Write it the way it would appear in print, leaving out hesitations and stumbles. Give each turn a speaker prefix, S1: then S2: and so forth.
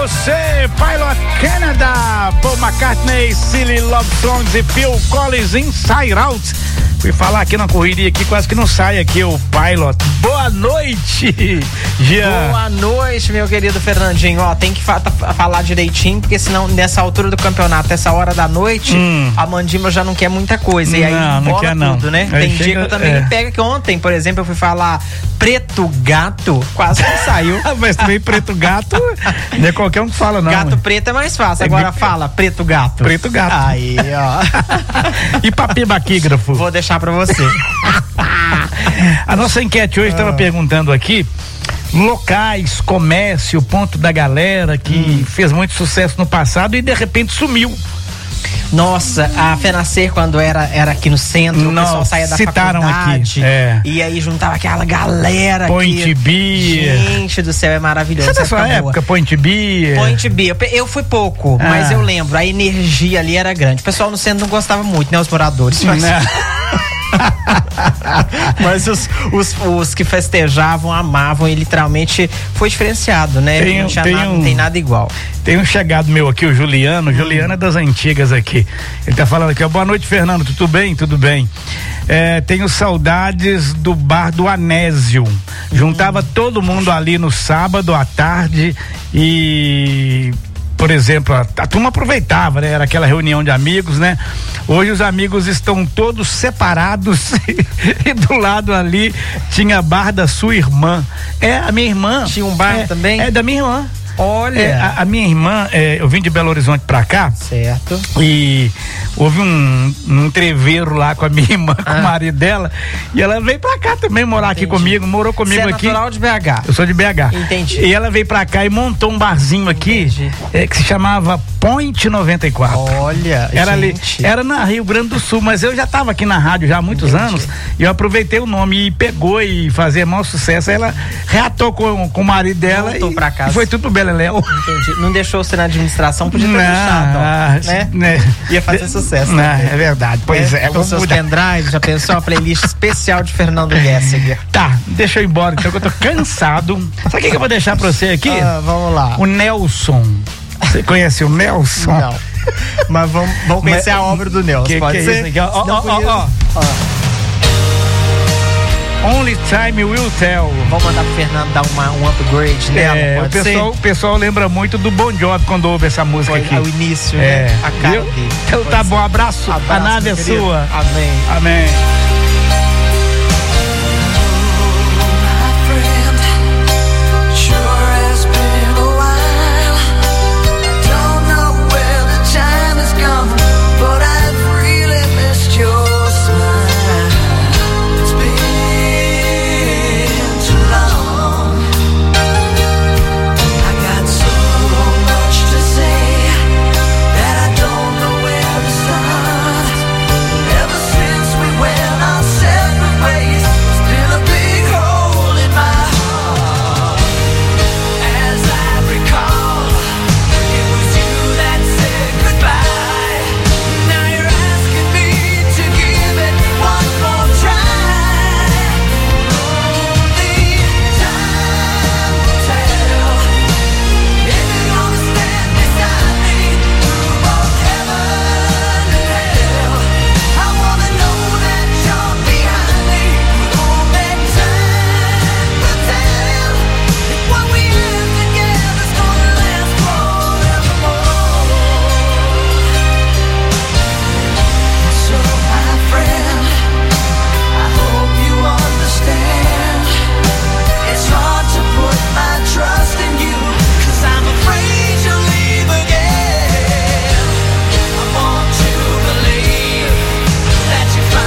S1: você, Pilot Canada, Paul McCartney, Silly Love Songs e Phil Collins, Inside Out. Fui falar aqui na correria aqui, quase que não sai aqui o Pilot. Boa noite, Jean.
S2: Boa noite, meu querido Fernandinho. Ó, tem que falar direitinho, porque senão nessa altura do campeonato, essa hora da noite, a Mandíbula já não quer muita coisa. E aí
S1: não quer
S2: tudo, né?
S1: Aí
S2: tem dia que eu também me pega, que ontem, por exemplo, eu fui falar Preto Gato, quase que saiu.
S1: Mas também Preto Gato, não é qualquer um que fala, não.
S2: Gato preto é mais fácil. Agora fala Preto Gato.
S1: Preto Gato.
S2: Aí, ó.
S1: E papel baquígrafo?
S2: Vou deixar pra você.
S1: A nossa enquete hoje estava perguntando aqui locais, comércio, ponto da galera que fez muito sucesso no passado e de repente sumiu.
S2: Nossa, a Fenacer, quando era aqui no centro, o pessoal saía da faculdade
S1: aqui.
S2: E aí juntava aquela galera.
S1: Point Beer.
S2: Gente do céu, é maravilhoso.
S1: Você da sua época, Point Beer?
S2: Point Beer, eu fui pouco, mas eu lembro, a energia ali era grande. O pessoal no centro não gostava muito, né, os moradores. Mas... mas os que festejavam, amavam e literalmente foi diferenciado, né? Não tem nada igual.
S1: Tem um chegado meu aqui, o Juliano. Juliano é das antigas aqui. Ele tá falando aqui, ó, boa noite, Fernando, tudo bem? Tudo bem. Tenho saudades do bar do Anésio. Juntava todo mundo ali no sábado à tarde e... Por exemplo, a turma aproveitava, né? Era aquela reunião de amigos, né? Hoje os amigos estão todos separados e do lado ali tinha bar da sua irmã. A minha irmã.
S2: Tinha um bar também?
S1: É da minha irmã.
S2: Olha.
S1: A minha irmã, eu vim de Belo Horizonte pra cá.
S2: Certo.
S1: E houve um entreveiro lá com a minha irmã, com o marido dela. E ela veio pra cá também morar aqui comigo, morou comigo aqui.
S2: Você é natural de BH?
S1: Eu sou de BH.
S2: Entendi.
S1: E ela veio pra cá e montou um barzinho aqui, que se chamava Point 94.
S2: Olha,
S1: era ali, era na Rio Grande do Sul, mas eu já tava aqui na rádio já há muitos anos e eu aproveitei o nome e pegou e fazia maior sucesso. Aí ela reatou com o marido dela.
S2: Voltou pra casa.
S1: E foi tudo pro Beleléu.
S2: Entendi. Não deixou você na administração, podia ter deixado, ó, né? Ia fazer sucesso.
S1: Não, é verdade, pois é.
S2: Com seus pendrives, já pensou? Uma playlist especial de Fernando Gessinger.
S1: Tá, deixa eu ir embora então, que eu tô cansado. Sabe o que eu vou deixar pra você aqui?
S2: Vamos lá.
S1: O Nelson. Você conhece o Nelson?
S2: Não. Mas vamos conhecer a obra do Nelson. Pode ser?
S1: Ó. Only Time Will Tell.
S2: Vamos mandar pro Fernando dar um upgrade nela,
S1: o pessoal lembra muito do Bon Jovi quando ouve essa música aqui.
S2: O início, né? A cara dele.
S1: Então tá bom, abraço. A nave é sua.
S2: Amém.
S1: Amém.